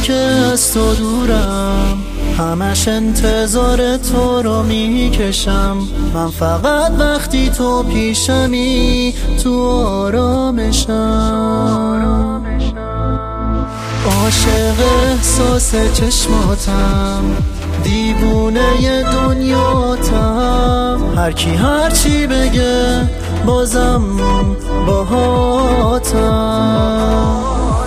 که از تو دورم، همش انتظار تو رو میکشم. من فقط وقتی تو پیشمی تو آرامشم. عاشق احساس چشماتم، دیوونه دنیاتم. هر کی هر چی بگه بازم باهاتم.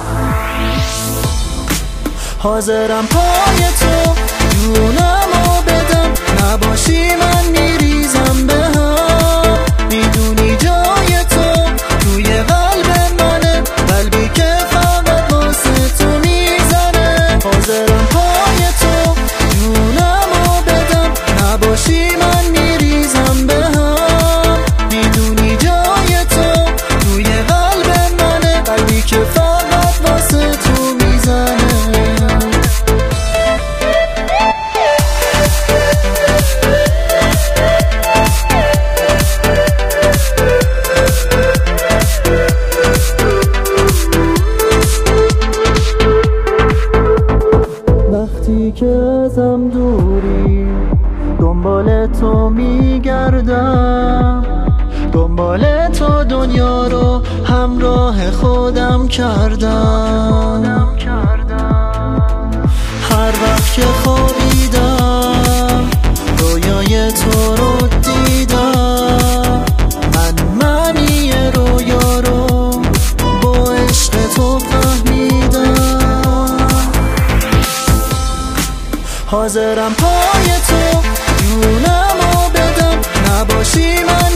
حاضرم پای تو جونمو بدم، نباشی من میریزم به هم. میدونی جای تو توی قلب منه، قلبی که فقط واسه تو میزنه. حاضرم پای تو جونمو بدم، نباشی من میریزم به هم. میدونی جای تو توی قلب منه، قلبی که فقط واسه تو میزنه. وقتی که ازم دوری دنبال تو میگردم، دنبال تو دنیا رو همراه خودم کردم. هر وقت که خوابیدم رویای تو رو دیدم. من معنی رویا رو با عشق تو فهمیدم. حاضرم پای تو جونمو بدم، نباشی من